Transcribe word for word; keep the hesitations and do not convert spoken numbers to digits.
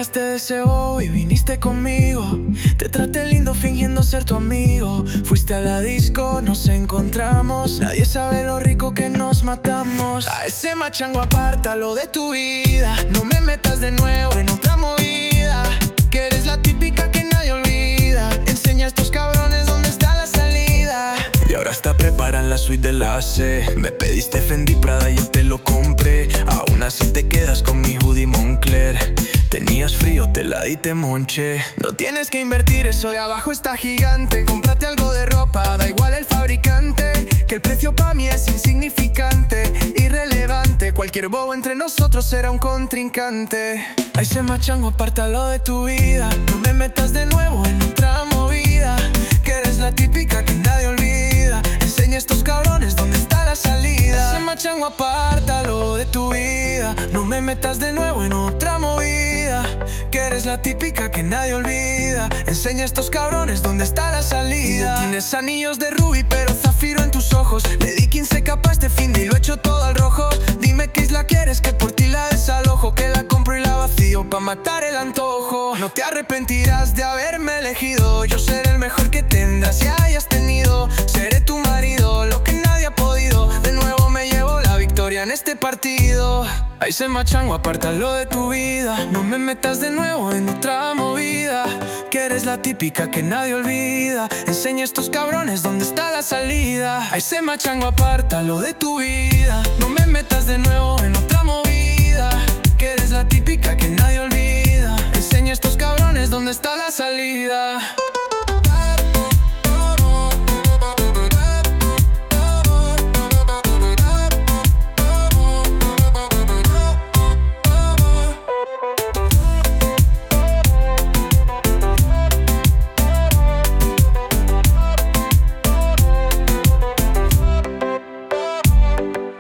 dejaste de ese bobo y viniste conmigo. Te traté lindo fingiendo ser tu amigo. Fuiste a la disco, nos encontramos. Nadie sabe lo rico que nos matamos. A ese machango apártalo de tu vida. No me metas de nuevo en otra movida, que eres la típica que nadie olvida. Enseña a estos cabrones dónde está la salida. Y ahora hasta preparan la suite de la C. Me pediste Fendi Prada y yo te lo compré. Aún así te quedas con mi hoodie Moncler. Tenías frío, te la di, te monché. No tienes que invertir, eso de abajo está gigante. Cómprate algo de ropa, da igual el fabricante, que el precio pa' mí es insignificante, irrelevante. Cualquier bobo entre nosotros será un contrincante. A ese machango apártalo de tu vida. No me metas de nuevo en otra movida, que eres la típica que nadie olvida. Enseña a estos cabrones dónde está la salida. A ese machango apártalo de tu vida. No me metas de nuevo en otra movida, que eres la típica que nadie olvida. Enseña a estos cabrones dónde está la salida. Tienes anillos de rubí pero zafiro en tus ojos. Le di quince capas de fin y lo echo todo al rojo. Dime qué isla quieres, que por ti la desalojo, que la compro y la vacío pa' matar el antojo. No te arrepentirás de haberme elegido. Yo seré el mejor que tendrás y hayas tenido. Seré tu marido, lo que nadie ha podido. De nuevo me llevo la victoria en este partido. A ese machango apártalo de tu vida. No me metas de nuevo en otra movida, que eres la típica que nadie olvida. Enseña a estos cabrones dónde está la salida. A ese machango apártalo de tu vida. No me metas de nuevo en otra movida, que eres la típica que nadie olvida. Enseña a estos cabrones dónde está la salida.